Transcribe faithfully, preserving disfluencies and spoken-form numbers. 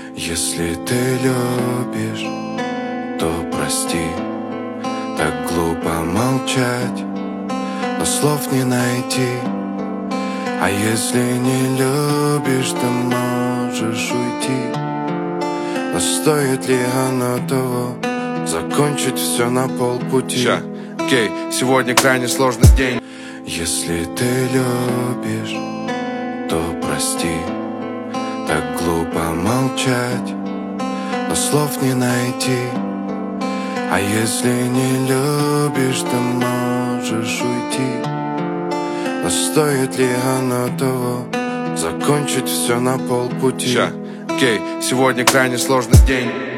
Если ты любишь, то прости. Так глупо молчать, но слов не найти. А если не любишь, ты можешь уйти. Но стоит ли оно того, закончить все на полпути? Ща, окей, сегодня крайне сложный день. Если ты любишь, то прости. Так глупо молчать, но слов не найти. А если не любишь, ты можешь уйти. Но стоит ли оно того, закончить все на полпути? Ща, окей, сегодня крайне сложный день.